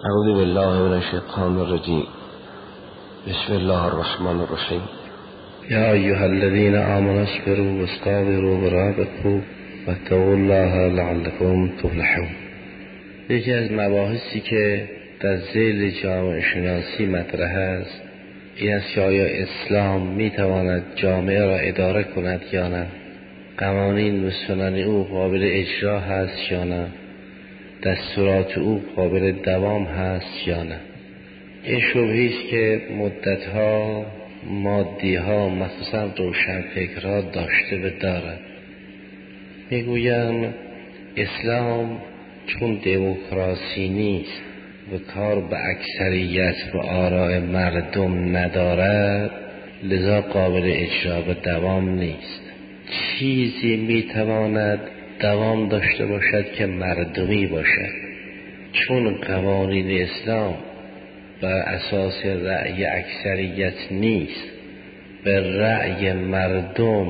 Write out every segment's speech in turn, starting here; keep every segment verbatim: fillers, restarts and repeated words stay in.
اعوذ بالله من الشیطان الرجیم. بسم الله الرحمن الرحیم. یا ایها الذین آمنوا اصبروا واصطبروا ورابطوا واتقوا الله لعلکم تفلحون. یکی از مباحثی که در ذیل جامعه شناسی مطرح است این است که آیا اسلام میتواند جامعه را اداره کند یا نه؟ قوانین و سنن او قابل اجرا هست یا نه؟ دستورات او قابل دوام هست یا نه؟ این شبهی است که مدتها مادی‌ها مخصوصا روشنفکرها داشته و دارد. میگویم اسلام چون دموکراسی نیست و کار به اکثریت و آراء مردم ندارد لذا قابل اجرا و دوام نیست. چیزی میتواند دوام داشته باشد که مردمی باشد. چون قوانین اسلام بر اساس رأی اکثریت نیست، به رأی مردم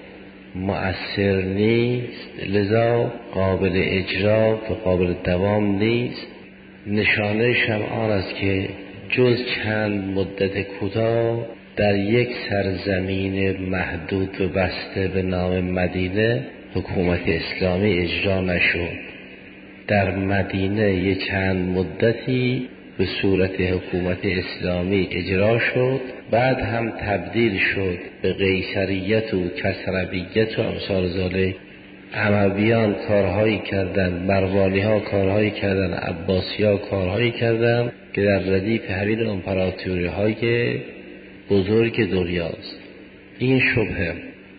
مؤثر نیست، لذا قابل اجرا و قابل دوام نیست. نشانه‌اش هم آن است که جز چند مدت کوتاه در یک سرزمین محدود و بسته به نام مدینه حکومت اسلامی اجرا نشد. در مدینه یک چند مدتی به صورت حکومت اسلامی اجرا شد، بعد هم تبدیل شد به قیصریت و کسرویت و امثال ذالک. امویان کارهایی کردند، مروانی ها کارهایی کردند، عباسی ها کارهایی کردند که در ردیف همین امپراتوری های بزرگ دنیاست. این شبهه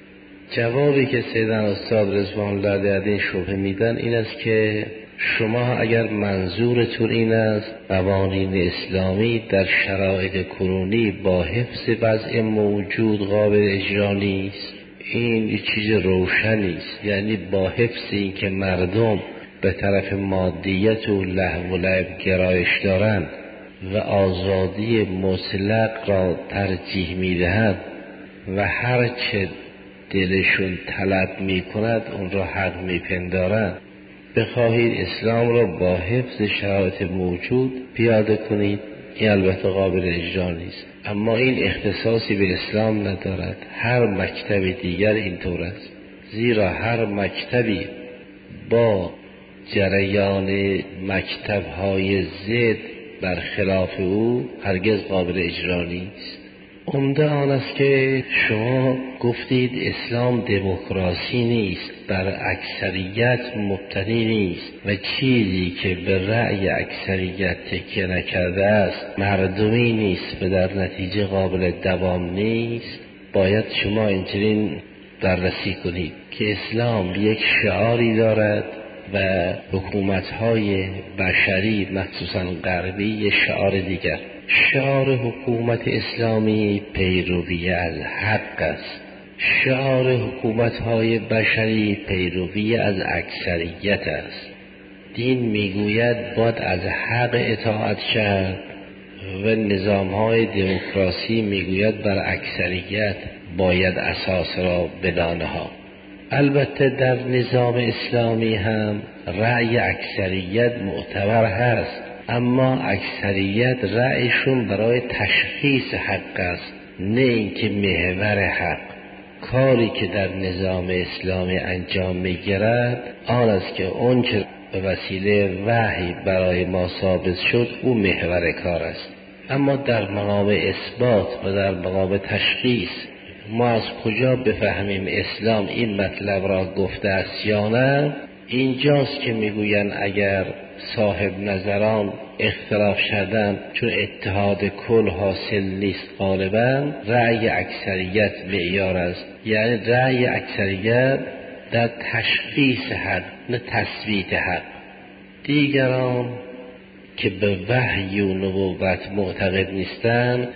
جوابی که سیدنا استاد رضوان الله علیه این شبهه میدن این است که شما اگر منظورتون این است قوانین اسلامی در شرایط کنونی با حفظ وضع موجود قابل اجرا نیست، این یک چیز روشنی است. یعنی با حفظ این که مردم به طرف مادیت و لهو و لعب گرایش دارند و آزادی مطلق را ترجیح میدهند و هر چه دلشون طلب میکند اون را حق میپندارند، بخواهید اسلام را با حفظ شرایط موجود پیاده کنید، این البته قابل اجرا نیست. اما این اختصاصی به اسلام ندارد، هر مکتب دیگر اینطور است. زیرا هر مکتبی با جریان مکتب‌های ضد برخلاف او هرگز قابل اجرا نیست. عمده آن است که شما گفتید اسلام دموکراسی نیست، بر اکثریت مبتنی نیست و چیزی که به رأی اکثریت تکیه نکرده است مردمی نیست و در نتیجه قابل دوام نیست. باید شما اینچنین بررسی کنید که اسلام یک شعاری دارد و حکومت‌های بشری مخصوصا غربی یک شعار دیگر. شعار حکومت اسلامی پیروی از حق است، شعار حکومت‌های بشری پیروی از اکثریت است. دین میگوید باید از حق اطاعت کرد و نظام‌های دموکراسی میگوید بر اکثریت باید اساس را بدانها. البته در نظام اسلامی هم رأی اکثریت معتبر هست، اما اکثریت رأیشون برای تشخیص حق است، نه اینکه محور حق. کاری که در نظام اسلامی انجام میگیرد آن است که اون که به وسیله وحی برای ما ثابت شد او محور کار است. اما در مقام اثبات و در مقام تشخیص ما از کجا بفهمیم اسلام این مطلب را گفته است یا نه؟ اینجاست که میگوین اگر صاحب نظران اختلاف شدن چون اتحاد کل حاصل نیست، غالبا رأی اکثریت معیار است. یعنی رأی اکثریت در تشخیص حق نه تثبیت حق. دیگران که به وحی و نبوت معتقد نیستند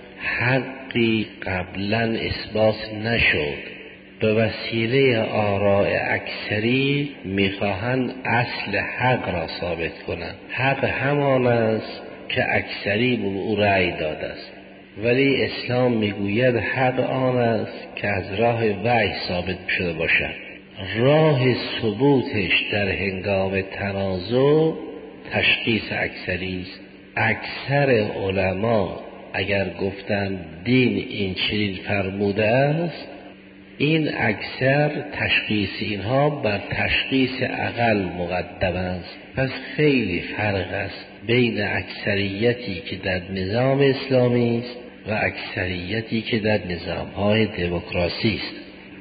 حقی قبلا اثبات نشد، به وسیله آراء اکثری میخواهند اصل حق را ثابت کنند. حق همان است که اکثری به او رأی داده است، ولی اسلام میگوید حق آن است که از راه وحی ثابت شده باشد. راه ثبوتش در هنگام تنازع تشخیص اکثری است. اکثر علما اگر گفتن دین این چنین فرموده است، این اکثر تشخیص اینها بر تشخیص عقل مقدم است. پس خیلی فرق است بین اکثریتی که در نظام اسلامی است و اکثریتی که در نظام‌های دموکراسی است.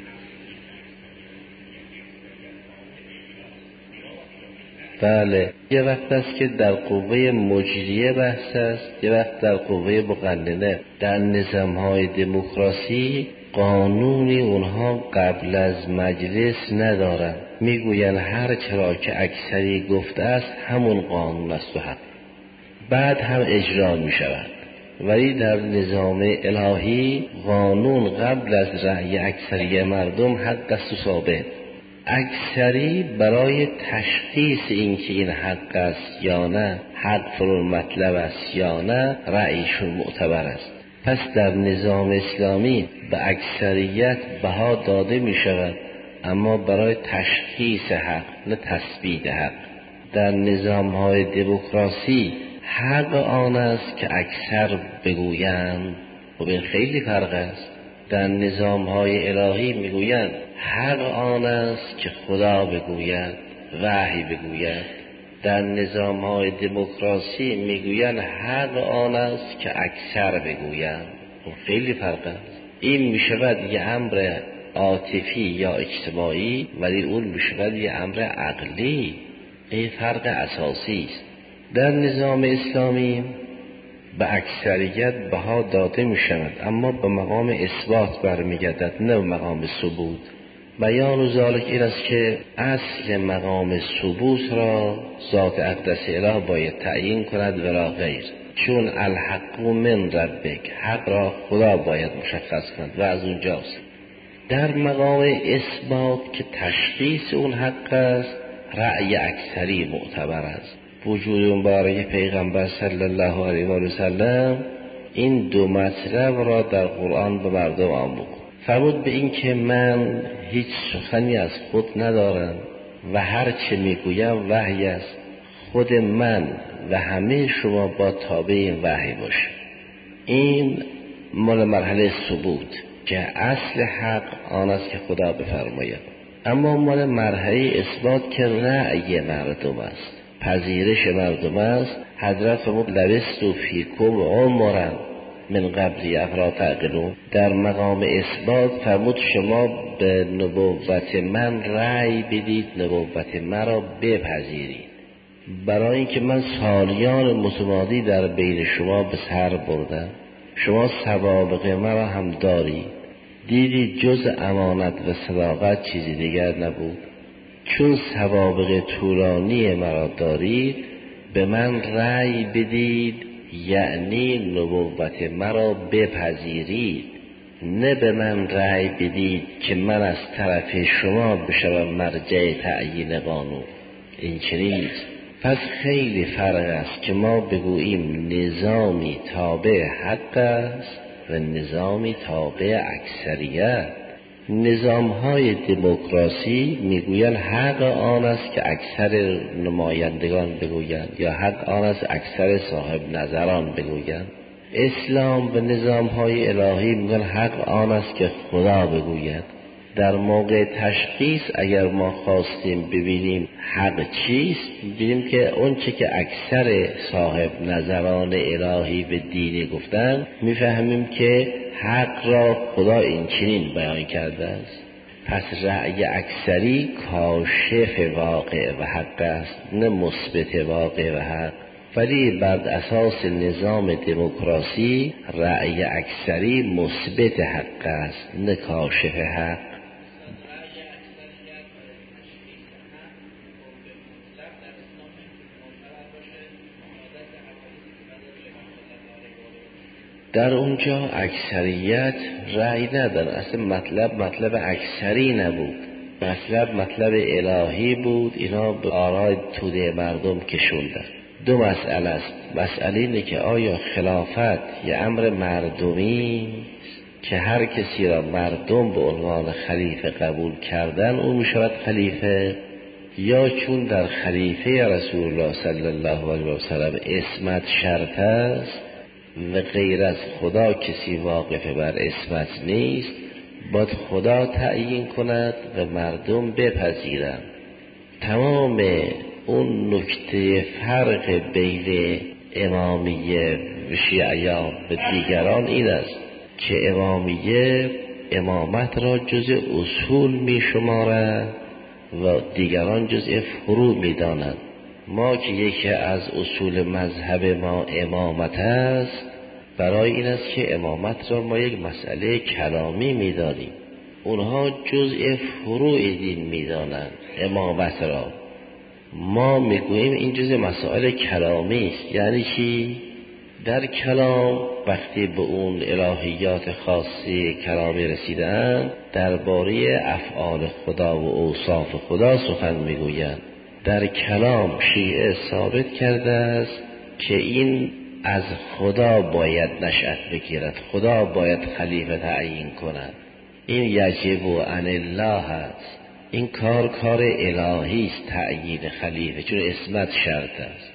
بله، یه وقت است که در قوه مجریه بحث است، یه وقت در قوه مقننه. در نظام‌های دموکراسی قانونی اونها قبل از مجلس ندارن، میگوین هر چرا که اکثری گفته است همون قانون است و حق، بعد هم اجرا میشود. ولی در نظام الهی قانون قبل از رأی اکثری مردم حق است و ثابت. اکثری برای تشخیص اینکه این حق است یا نه، حق فرون مطلب است یا نه، رأیشون معتبر است. پس در نظام اسلامی به اکثریت بها داده می شود، اما برای تشخیص حق نه تثبیت حق. در نظام های دموکراسی حق آن است که اکثر بگویند، و این خیلی فرق است. در نظام های الهی میگویند حق آن است که خدا بگوید، وحی بگوید. در نظام های دموکراسی میگویند حق آن است که اکثر بگویند، و خیلی فرق است. این میشود یه امر عاطفی یا اجتماعی، ولی اون میشود یه امر عقلی. این فرق اساسی است. در نظام اسلامی به اکثریت بها داده می شود، اما به مقام اثبات برمیگردد، نه به مقام ثبوت. بیان ذالک این است که اصل مقام ثبوت را ذات اقدس اله باید تعیین کند ولا غیر، چون الحق من ربک، حق را خدا باید مشخص کند و از اونجاست. در مقام اثبات که تشخیص اون حق است، رأی اکثری معتبر است. وجود مبارک پیغمبر صلی الله علیه و سلم این دو مطلب را در قرآن به مردم آموخت. فرمود به این که من هیچ سخنی از خود ندارم و هر چه میگویم وحی است. خود من و همه شما با تابع این وحی باشه. این مال مرحله ثبوت که اصل حق آن است که خدا بفرماید. اما مال مرحله اثبات که رأی مردم است، پذیرش مردم است. حضرت فرمود لبثت فیکم عمرا من قبل افلا تعقلون. در مقام اثبات فرمود شما به نبوت من رأی بدید، نبوت مرا بپذیرید. برای اینکه من سالیان متمادی در بین شما به سر بردم، شما سوابق مرا هم دارید، دیدید جز امانت و صداقت چیزی دیگر نبود. چون سوابق طولانی مرا دارید، به من رأی بدید، یعنی نبوت مرا بپذیرید، نه به من رأی بدید که من از طرف شما بشوم مرجع تعیین قانون. این چنین نیست. پس خیلی فرق است که ما بگوییم نظامی تابع حق است و نظامی تابع اکثریت. نظام های دموکراسی میگویند حق آن است که اکثر نمایندگان بگویند، یا حق آن است اکثر صاحب نظران بگویند. اسلام و نظام های الهی میگویند حق آن است که خدا بگوید. در موقع تشخیص اگر ما خواستیم ببینیم حق چیست، ببینیم که اون چه که اکثر صاحب نظران الهی به دینی گفتن، میفهمیم که حق را خدا این چنین بیان کرده است. پس رأی اکثری کاشف واقع و حق است، نه مثبت واقع و حق. ولی بر اساس نظام دموکراسی رأی اکثری مثبت حق است، نه کاشف حق. در اونجا اکثریت رأی ندارن. اصلا مطلب مطلب اکثری نبود، مطلب مطلب الهی بود. اینا به آرای توده مردم کشوندن. دو مسئله است. مسئله اینه که آیا خلافت یه امر مردمی که هر کسی را مردم به عنوان خلیفه قبول کردن اون میشود خلیفه، یا چون در خلیفه رسول الله صلی الله علیه و سلم عصمت شرط است و غیر از خدا کسی واقف بر عصمت نیست، باید خدا تعیین کند و مردم بپذیرند. تمام اون نکته فرق بین امامیه و شیعیان و دیگران این است که امامیه امامت را جز اصول می شمارد و دیگران جز فروع می دانند. ما که یکی از اصول مذهب ما امامت است، برای این است که امامت را ما یک مسئله کلامی می دانیم، اونها جزء فروع دین می دانند امامت را. ما می گوییم این جزء مسائل کلامی است. یعنی چی؟ در کلام وقتی به اون الهیات خاصی کلامی رسیدن، درباره افعال خدا و اوصاف خدا سخن میگویند. در کلام شیعه ثابت کرده است که این از خدا باید نشأت بگیرد، خدا باید خلیفه تعیین کند، این یجب عن الله است، این کار کار الهی است تعیین خلیفه، چون عصمت شرط است.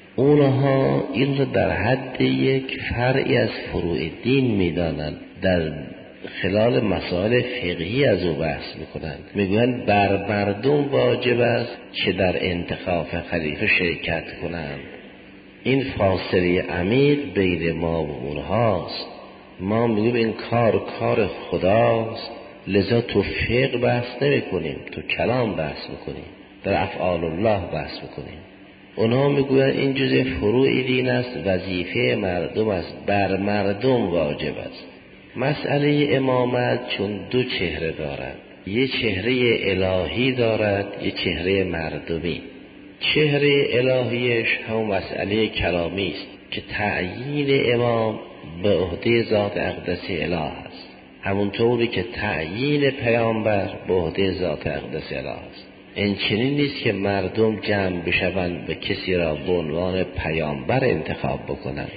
اونها این رو در حد یک فرعی از فروع دین میدانند، در خلال مسائل فقهی از او بحث میکنند. میگویند بر مردم واجب است که در انتخاب خلیفه شرکت کنند. این فاصله عمیق بین ما و اونهاست. ما میگویم این کار کار خداست، لذا تو فقه بحث نمی کنیم، تو کلام بحث میکنیم، در افعال الله بحث میکنیم. اونها میگویند این جزء فروع دین است، وظیفه مردم است، بر مردم واجب است. مسئله امامت چون دو چهره دارد، یه چهره الهی دارد، یه چهره مردمی. چهره الهیش هم مسئله کلامی است که تعیین امام به عهده ذات اقدس اله است، همونطوری که تعیین پیامبر به عهده ذات اقدس اله است. این چنین نیست که مردم جمع بشوند و کسی را به عنوان پیامبر انتخاب بکنند.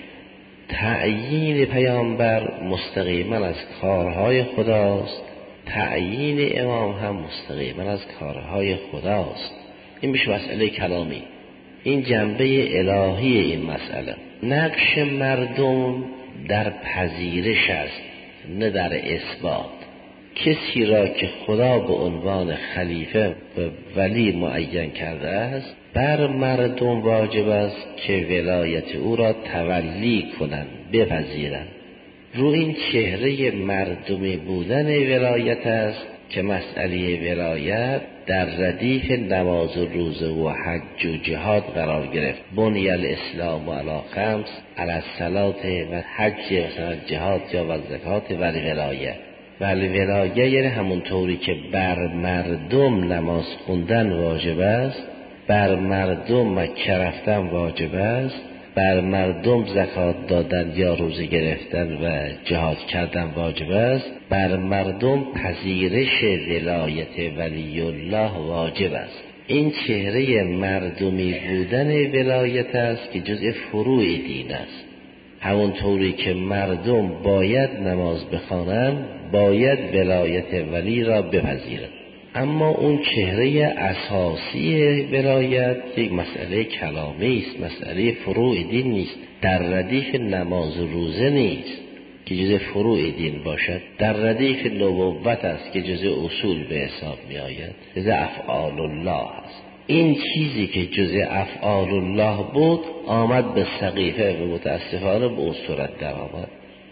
تعیین پیامبر مستقیما از کارهای خداست، تعیین امام هم مستقیما از کارهای خداست. این میشه مسئله کلامی، این جنبه الهی این مسئله. نقش مردم در پذیرش است نه در اثبات. کسی را که خدا به عنوان خلیفه و ولی معین کرده است، بر مردم واجب است که ولایت او را تولی کنند، بپذیرند. رو این چهره مردمی بودن ولایت است که مسئله ولایت در ردیف نماز و روزه و حج و جهاد قرار گرفت. بنی الاسلام علی خمس، علی الصلاة و حج و جهاد یا و زکات و ولایت. ولی ولایه یعنی همونطوری که بر مردم نماز خوندن واجب است، بر مردم مکه رفتن واجب است، بر مردم زکات دادن یا روزه گرفتن و جهاد کردن واجب است، بر مردم پذیرش ولایت ولی الله واجب است. این چهره مردمی بودن ولایت است که جزء فروع دین است. همونطوری که مردم باید نماز بخوانند، باید ولایت ولی را بپذیرند. اما اون چهره اساسی ولایت یک مسئله کلامی است، مسئله فروع دین نیست، در ردیف نماز و روزه نیست که جزء فروع دین باشد، در ردیف نبوت است که جزء اصول به حساب می آید، جزء افعال الله است. این چیزی که جزء افعال الله بود آمد به سقیفه و متاسفانه به اون صورت در آمد.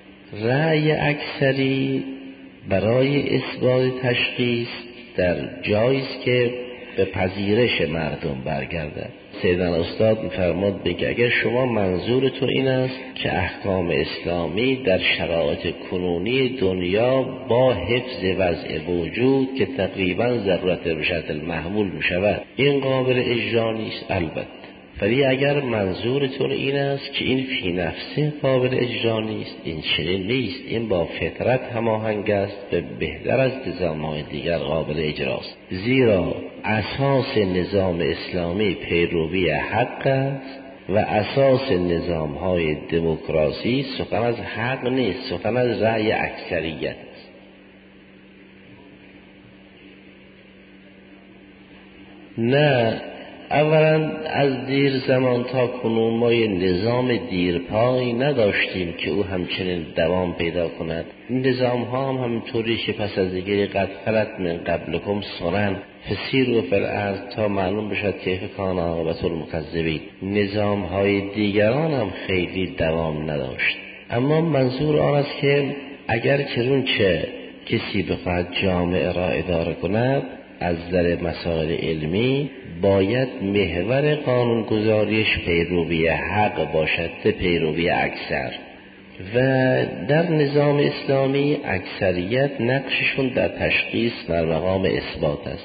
رأی اکثری برای اثبات تشخیص در جاییست که به پذیرش مردم برگردد. سیدنا استاد می‌فرماد بگه اگر شما منظورتون این است که احکام اسلامی در شرایط کنونی دنیا با حفظ وضع وجود که تقریبا ضرورت رشد المحمول می‌شود این قابل اجرا نیست، البته. ولی اگر منظورتون این است که این فی نفسه قابل اجرا نیست، این چنین نیست، این با فطرت هماهنگ است و بهتر از نظام‌های دیگر قابل اجراست. زیرا اساس نظام اسلامی پیروی حق است و اساس نظام‌های دموکراسی سخن از حق نیست، سخن از رأی اکثریت است. نه، اولا از دیر زمان تا کنون ما یه نظام دیرپای نداشتیم که او همچنین دوام پیدا کند. نظام ها هم همینطوری که پس از دیگری قد خلت من قبلکم سنن فسیروا فی الارض تا معلوم بشد کیف کان عاقبة المکذبین. نظام های دیگران هم خیلی دوام نداشت. اما منظور آن است که اگر کرون چه کسی بخواهد جامعه را اداره کند از نظر مسائل علمی باید محور قانونگذاریش پیروی حق باشد، پیروی اکثر. و در نظام اسلامی اکثریت نقششون در تشخیص در مقام اثبات است.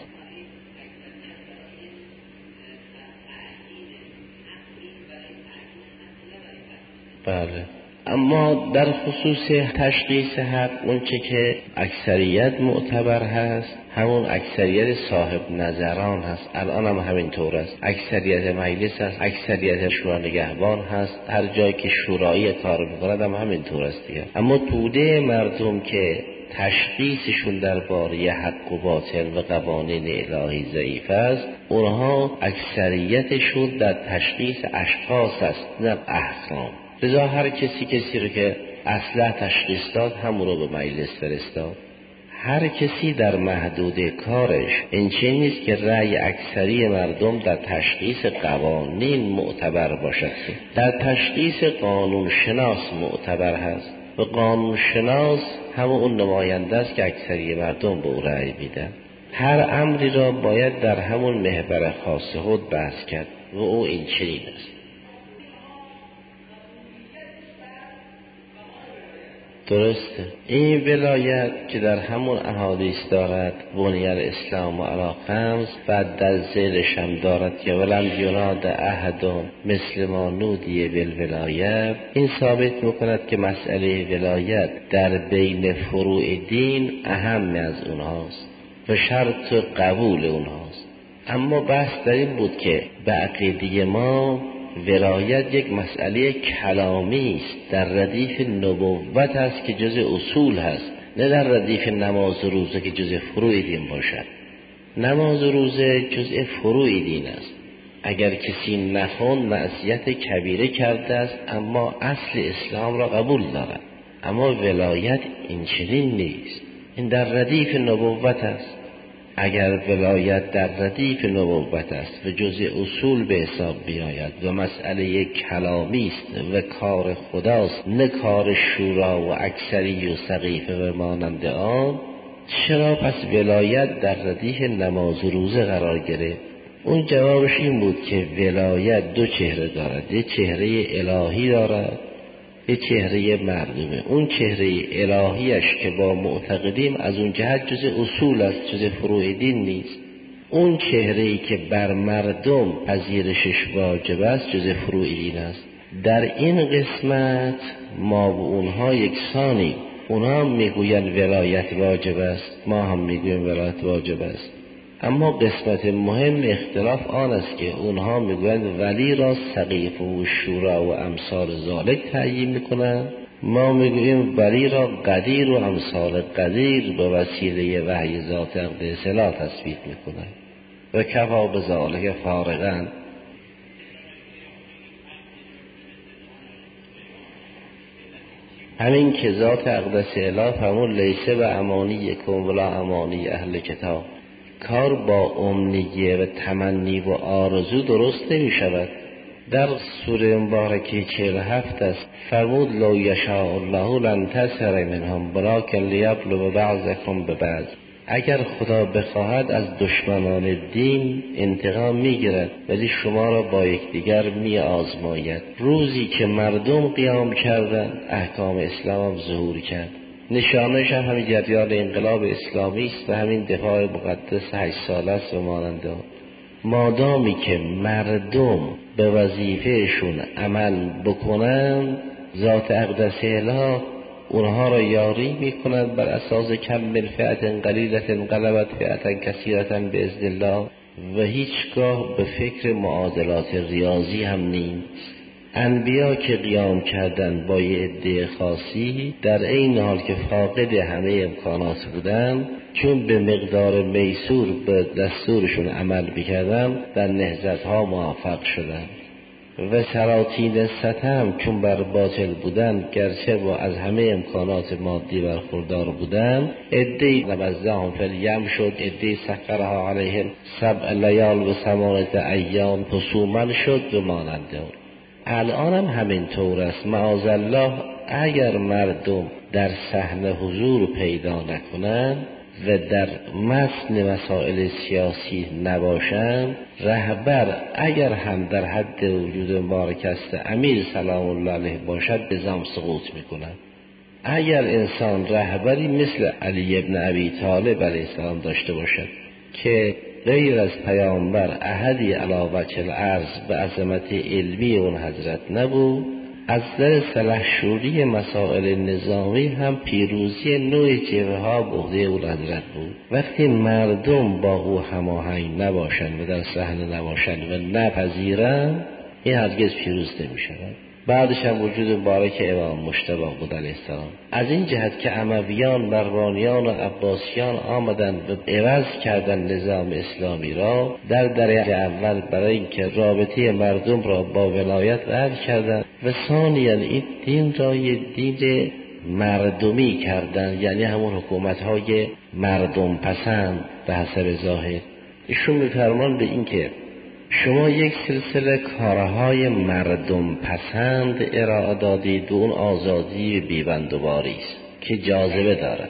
بله، اما در خصوص تشخیص حق اون چه که اکثریت معتبر هست همون اکثریت صاحب نظران هست. الان هم همین طور است. اکثریت مجلس هست، اکثریت شورا نگهبان هست، هر جایی که شورایی کار میکند هم همین طور است دیگه. اما توده مردم که تشخیصشون درباره حق و باطل و قوانین الهی ضعیف است، اونها اکثریتشون در تشخیص اشخاص است نه احکام. لذا هر کسی کسی رو که اصلا تشخیص داد همون رو به مجلس فرستاد. هر کسی در محدود کارش این چه نیست که رأی اکثری مردم در تشخیص قوانین معتبر باشد، در تشخیص قانون شناس معتبر هست و قانون شناس همون اون نماینده است که اکثری مردم به او رأی میدن. هر امری را باید در همون محور خاص خود بحث کرد و او این چنین است. درسته. این ولایت که در همون احادیث دارد بنی الاسلام علی خمس و در ذیلش هم دارد که ولم یناد احد مثل ما نودی بالولایت، این ثابت میکند که مسئله ولایت در بین فروع دین اهم از اونهاست و شرط قبول اونهاست. اما بحث در این بود که به عقیده ما ولایت یک مسئله کلامی است، در ردیف نبوت است که جز اصول هست، نه در ردیف نماز و روزه که جز فروع دین باشد. نماز و روزه جز فروع دین است. اگر کسی نخوان معصیت کبیره کرده است اما اصل اسلام را قبول دارد. اما ولایت این چنین نیست، این در ردیف نبوت است. اگر ولایت در ردیف نبوت است و جزء اصول به حساب بیاید و مسئله کلامی است و کار خداست نه کار شورا و اکثری و سقیفه و مانند آن، چرا پس ولایت در ردیف نماز و روزه قرار گرفت؟ اون جوابش این بود که ولایت دو چهره دارد، یک چهره الهی دارد، یک چهره مردمه. اون چهره الهیش که با معتقدیم از اون جهت جز اصول است، جز فروع دین نیست. اون چهره‌ای که بر مردم پذیرشش واجب است جز فروع دین است. در این قسمت ما و اونها یکسانی. اونها هم میگوین ولایت واجب است، ما هم میگویم ولایت واجب است. اما قسمت مهم اختلاف آن است که اونها میگویند ولی را سقیفه و شورا و امثال ذالک تعیین میکنند، ما میگوییم ولی را قدیر و امثال قدیر به وسیله وحی ذات اقدس لا تثبیت میکنند و کفا بذالک فارغا. همین که ذات اقدس اله همون لیسه و امانی کن ولا امانی اهل کتاب. کار با امنیه و تمنی و آرزو درست نمی شود. در سوره مبارکه چهل و هفت است فرمود لو یشاء الله لانتصر منهم ولکن لیبلو بعضکم ببعض. اگر خدا بخواهد از دشمنان دین انتقام میگیرد ولی شما را با یکدیگر می آزماید. روزی که مردم قیام کردند احکام اسلام هم ظهور کرد. نشانش هم همین جریان انقلاب اسلامی است و همین دفاع مقدس هشت ساله است و ماننده. مادامی که مردم به وظیفهشون عمل بکنند ذات اقدس اله اونها را یاری میکند بر اساس کم من فئت قلیلت غلبت فئت کثیرة باذن الله و هیچگاه به فکر معادلات ریاضی هم نیست. انبیا که قیام کردن با یه عده خاصی در این حال که فاقد همه امکانات بودن، چون به مقدار میسور به دستورشون عمل میکردن در نهضت‌ها موفق شدن و سلاطین ستم چون بر باطل بودن گرچه با از همه امکانات مادی برخوردار بودن، عده‌ای نبذهم فی الیم شد، عده‌ای سخرها علیهم سبع لیال و ثمانیة ایام حسوما شد و ماننده. الان هم همین طور است. معاذالله اگر مردم در صحنه حضور پیدا نکنند و در متن مسائل سیاسی نباشند، رهبر اگر هم در حد وجود مبارک است امیر سلام الله علیه باشد به ضم سقوط میکند. اگر انسان رهبری مثل علی ابن ابی طالب علیه السلام داشته باشد که غیر از پیامبر احدی علی وجه الارض به عظمت علمی اون حضرت نبود، از نظر سلحشوری مسائل نظامی هم پیروزی نوع جبهه ها به عهده اون حضرت بود. وقتی مردم با او هماهنگ نباشند و در صحنه نباشند و نپذیرند، این هرگز پیروز نمی‌شوند. بعدش هم وجود مبارک امام مجتبی بود علیه السلام. از این جهت که امویان، مروانیان و عباسیان آمدند و عوض کردن نظام اسلامی را، در درجه اول برای اینکه رابطه مردم را با ولایت قطع کردند و ثانیاً این دین را یک دین مردمی کردند، یعنی همون حکومت‌های مردم پسند به حسب ظاهر. ایشون می‌فرمان به این که شما یک سلسله کارهای مردم پسند ارائه دادید و اون آزادی بی‌بندوباری است که جاذبه دارد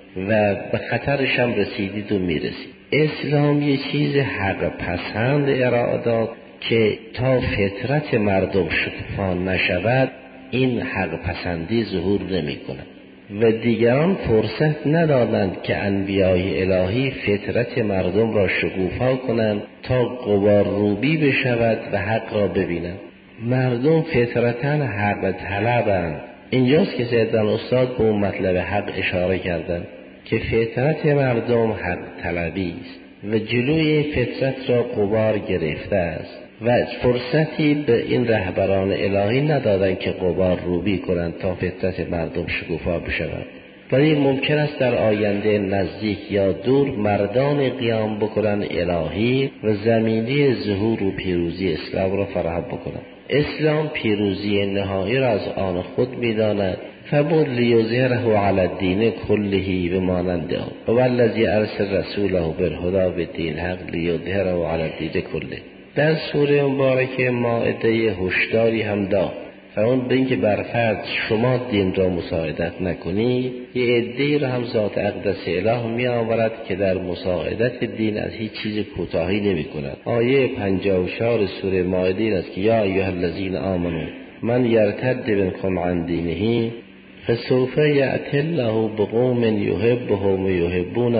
و به خطرش هم رسیدید و میرسید. اسلام یک چیز حق پسند ارائه داد که تا فطرت مردم شکوفا نشود این حق پسندی ظهور نمی کند و دیگران فرصت ندادند که انبیای الهی فطرت مردم را شکوفا کنند تا غبار روبی بشود و حق را ببینند. مردم فطرتاً حق طلبند. اینجاست که سیدنا استاد به اون مطلب حق اشاره کردند که فطرت مردم حق طلبی است و جلوی فطرت را غبار گرفته است و فرصتی به این رهبران الهی ندادن که غبار روبی کنند تا فطرت مردم شکوفا بشود. ولی ممکن است در آینده نزدیک یا دور مردان قیام بکنند الهی و زمینه ظهور و پیروزی اسلام را فراهم بکنند. اسلام پیروزی نهایی را از آن خود می‌داند. فبود لیظهره علی الدین کله به مانند آن و والذی ارسل رسوله بالهدی و دین حق لیظهره علی الدین کله. در سوره مبارکه مائده هشداری هم داد، فرمان به این که بر فرض شما دین را مساعدت نکنی، یه عده‌ای را هم ذات اقدس اله می آورد که در مساعدت دین از هیچ چیز کوتاهی نمی کند. آیه پنجاه و چهار سوره مائده این است که یا ایها الذین آمنوا من یرتد منکم عن دینه فسوف یأتی الله بقوم یحبهم و یحبونه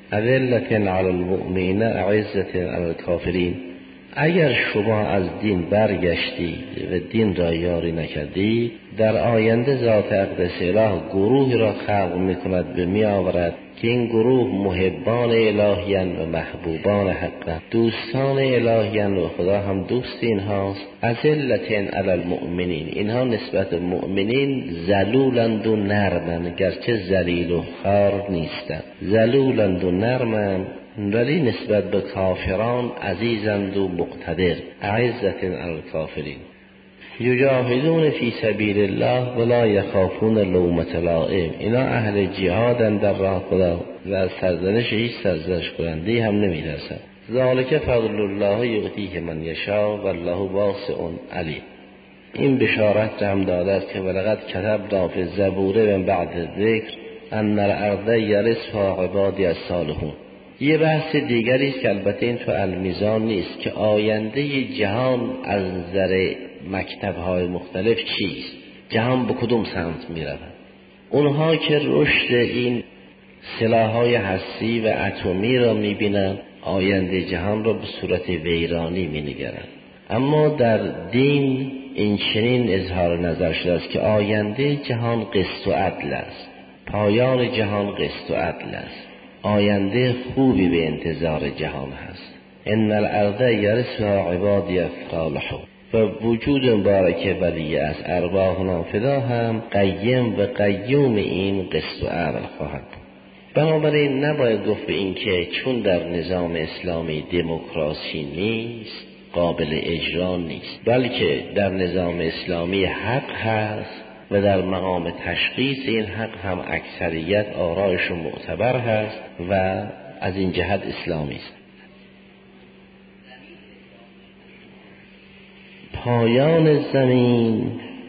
اذلة علی المؤمنین اعزة علی الکافرین. اگر شما از دین برگشتی و دین را یاری نکردی، در آینده ذات اقدس اله گروهی را خلق میکند و می آورد که این گروه محبان الهیان و محبوبان حق، دوستان الهیان و خدا هم دوست اینهاست. اذلة علی المؤمنین، اینها نسبت مؤمنین ذلولند و نرمند، گرچه ذلیل و خوار نیستند، ذلولند و نرمند، ولی نسبت به کافران عزیزند و مقتدر، اعزة علی الکافرین. یجاهدون فی سبیل الله ولا یخافون لومة لائم. اینا اهل جهادند در راه خدا و از سرزنش هیچ سرزنش کننده هم نمی‌ترسند. ذالک فضل الله یؤتیه من یشاء والله واسع علیم. این بشارت هم داده است که ولقد کتبنا فی الزبور من بعد الذکر ان الارض یرثها عبادی الصالحون. یه بحث دیگری است که البته این تو المیزان نیست که آینده جهان از نظر مکتب‌های مختلف چیست، جهان به کدوم سمت می‌رود. اونها که رشد این سلاح‌های هستی و اتمی را می‌بینند، آینده جهان را به صورت ویرانی می‌نگرند. اما در دین این چنین اظهار نظر شده است که آینده جهان قسط و عدل است، پایان جهان قسط و عدل است، آینده خوبی به انتظار جهان هست. ان الارض یرثها عبادی الصالحون. و وجود مبارک ولی از ارواحنا فدا هم قیم و قیوم این قسط و عدل خواهد بود. بنابراین نباید گفت به این که چون در نظام اسلامی دموکراسی نیست قابل اجرا نیست، بلکه در نظام اسلامی حق هست و در مقام تشخیص این حق هم اکثریت آرایشون معتبر هست و از این جهت اسلامی است. پایان زمین،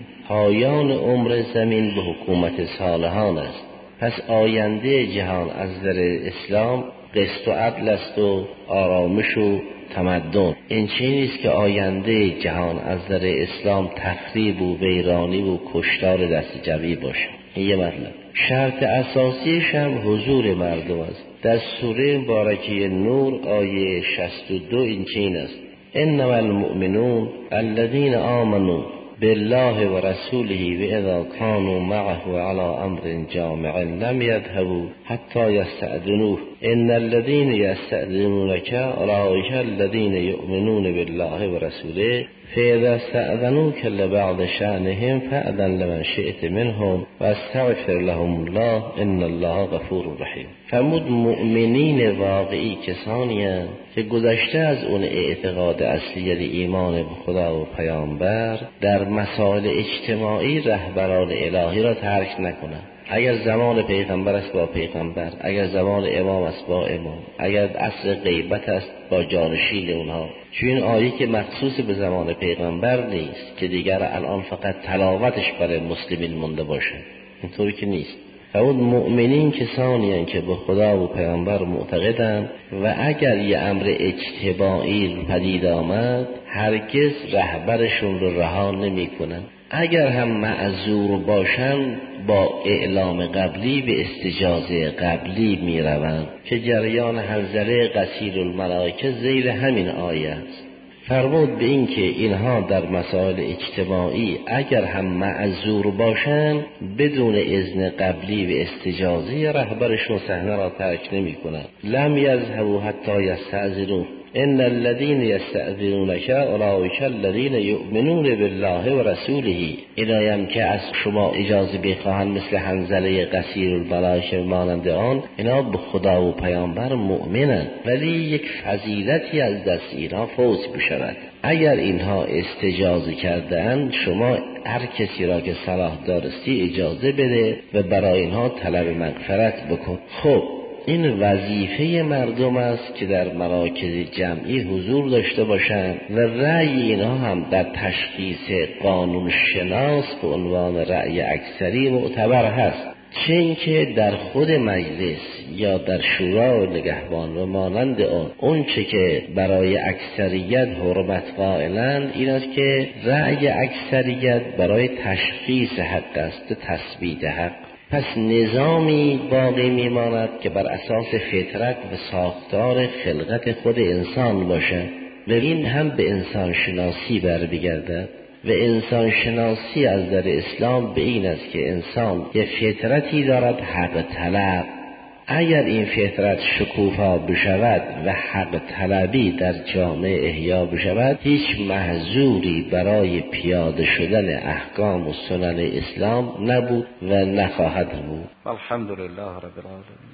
پایان عمر زمین به حکومت صالحان است. پس آینده جهان از نظر اسلام قسط و عدل است و آرامش و تمدن. این چیزی نیست که آینده جهان از نظر اسلام تخریب و ویرانی و کشتار دست جوی باشه. این یه مطلب. شرط اساسیش هم حضور مردم است. در سوره مبارکه نور آیه شصت و دو این چین است: انما المؤمنون الذين آمنوا بالله و رسوله و اذا كانوا معه على امر جامع لم يذهبوا حتى يستأذنوه ان الذين يستأذنونك اولئك الذين يؤمنون بالله و رسوله فاذا استأذنوك لبعض شأنهم فأذن لمن شئت منهم واستغفر لهم الله ان الله غفور رحیم. فرمود مؤمنین واقعی کسانی هستند که گذشته از اون اعتقاد اصلی ایمان به خدا و پیامبر در مسائل اجتماعی رهبران الهی را ترک نکنند. اگر زمان پیغمبر است با پیغمبر، اگر زمان امام است با امام، اگر عصر غیبت است با جانشین اونها. چون این آیه که مخصوص به زمان پیغمبر نیست که دیگر الان فقط تلاوتش برای مسلمین مونده باشه، اینطوری که نیست. و اون مؤمنین کسانی هستند که به خدا و پیامبر معتقدند و اگر یه امر اجتماعی پدید آمد هرگز رهبرشون رو رها نمی‌کنند. اگر هم معذور باشند با اعلام قبلی به استجازه قبلی میروند که جریان حنظله غسیل الملائکه زیر همین آیه است. فرمود به این که اینها در مسائل اجتماعی اگر هم معذور باشند بدون اذن قبلی و استجازه رهبرشون صحنه را ترک نمی کنند. لم یذهبوا حتی یستأذنوه ان الذين يستأذنونك اولئک الذين يؤمنون بالله و رسوله. اینایم که از شما اجازه بخواهند مثل حنظله غسیل الملائکه مانند آن، اینا به خدا و پیامبر مؤمنند ولی یک فضیلتی از دست اینا فوت بشود. اگر اینها استجازه کردند شما هر کسی را که صلاح دارستی اجازه بده و برای اینها طلب مغفرت بکن. خب این وظیفه مردم است که در مراکز جمعی حضور داشته باشند و رأی اینها هم در تشخیص قانون شناس به عنوان رأی اکثری معتبر هست. چه اینکه در خود مجلس یا در شورا و نگهبان و مانند آن اون چه که برای اکثریت حرمت قائلند این است که رأی اکثریت برای تشخیص حق است، تثبیت حق. پس نظامی باقی میماند که بر اساس فطرت و ساختار خلقت خود انسان باشد و این هم به انسان شناسی برمیگردد و انسان شناسی از در اسلام به این است که انسان یه فطرتی دارد حق طلب. اگر این فطرت شکوفا بشود و حق طلبی در جامعه احیا بشود هیچ محظوری برای پیاده شدن احکام و سنن اسلام نبود و نخواهد بود. الحمدلله رب العالمین.